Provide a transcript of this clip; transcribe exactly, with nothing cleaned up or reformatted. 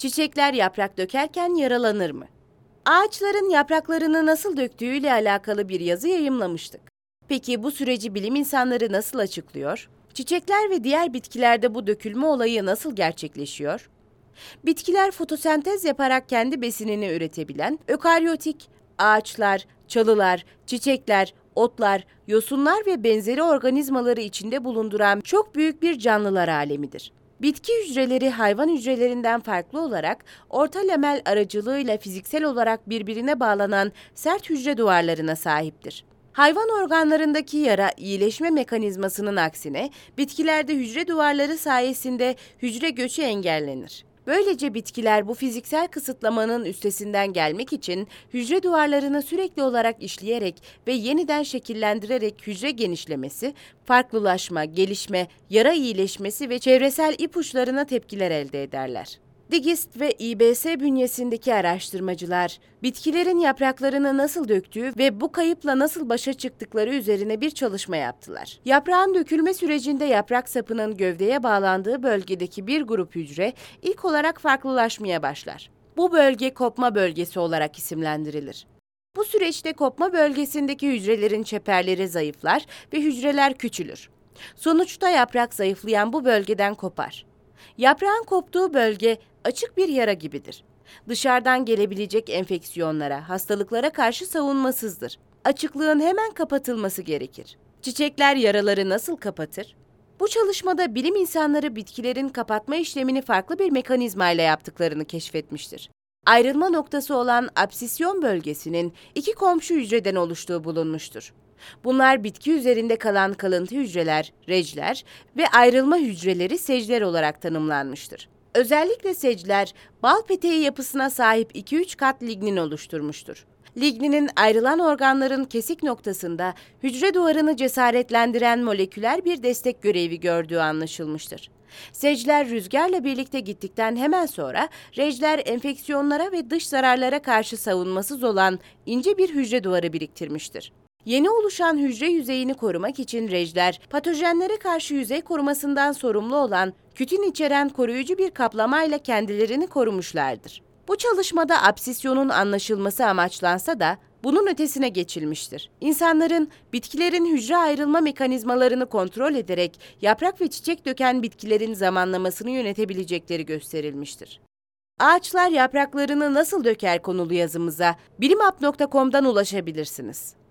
Çiçekler yaprak dökerken yaralanır mı? Ağaçların yapraklarını nasıl döktüğüyle alakalı bir yazı yayımlamıştık. Peki bu süreci bilim insanları nasıl açıklıyor? Çiçekler ve diğer bitkilerde bu dökülme olayı nasıl gerçekleşiyor? Bitkiler fotosentez yaparak kendi besinini üretebilen, ökaryotik, ağaçlar, çalılar, çiçekler, otlar, yosunlar ve benzeri organizmaları içinde bulunduran çok büyük bir canlılar alemidir. Bitki hücreleri hayvan hücrelerinden farklı olarak orta lamel aracılığıyla fiziksel olarak birbirine bağlanan sert hücre duvarlarına sahiptir. Hayvan organlarındaki yara iyileşme mekanizmasının aksine bitkilerde hücre duvarları sayesinde hücre göçü engellenir. Böylece bitkiler bu fiziksel kısıtlamanın üstesinden gelmek için hücre duvarlarını sürekli olarak işleyerek ve yeniden şekillendirerek hücre genişlemesi, farklılaşma, gelişme, yara iyileşmesi ve çevresel ipuçlarına tepkiler elde ederler. Digist ve İ B S bünyesindeki araştırmacılar, bitkilerin yapraklarını nasıl döktüğü ve bu kayıpla nasıl başa çıktıkları üzerine bir çalışma yaptılar. Yaprağın dökülme sürecinde yaprak sapının gövdeye bağlandığı bölgedeki bir grup hücre ilk olarak farklılaşmaya başlar. Bu bölge kopma bölgesi olarak isimlendirilir. Bu süreçte kopma bölgesindeki hücrelerin çeperleri zayıflar ve hücreler küçülür. Sonuçta yaprak zayıflayan bu bölgeden kopar. Yaprağın koptuğu bölge açık bir yara gibidir. Dışarıdan gelebilecek enfeksiyonlara, hastalıklara karşı savunmasızdır. Açıklığın hemen kapatılması gerekir. Çiçekler yaraları nasıl kapatır? Bu çalışmada bilim insanları bitkilerin kapatma işlemini farklı bir mekanizmayla yaptıklarını keşfetmiştir. Ayrılma noktası olan absisyon bölgesinin iki komşu hücreden oluştuğu bulunmuştur. Bunlar bitki üzerinde kalan kalıntı hücreler, recler ve ayrılma hücreleri secler olarak tanımlanmıştır. Özellikle secler, bal peteği yapısına sahip iki üç kat lignin oluşturmuştur. Ligninin ayrılan organların kesik noktasında hücre duvarını cesaretlendiren moleküler bir destek görevi gördüğü anlaşılmıştır. Secler rüzgarla birlikte gittikten hemen sonra recler enfeksiyonlara ve dış zararlara karşı savunmasız olan ince bir hücre duvarı biriktirmiştir. Yeni oluşan hücre yüzeyini korumak için recler, patojenlere karşı yüzey korumasından sorumlu olan kütin içeren koruyucu bir kaplamayla kendilerini korumuşlardır. Bu çalışmada absisyonun anlaşılması amaçlansa da bunun ötesine geçilmiştir. İnsanların bitkilerin hücre ayrılma mekanizmalarını kontrol ederek yaprak ve çiçek döken bitkilerin zamanlamasını yönetebilecekleri gösterilmiştir. Ağaçlar yapraklarını nasıl döker konulu yazımıza bilimap nokta com'dan ulaşabilirsiniz.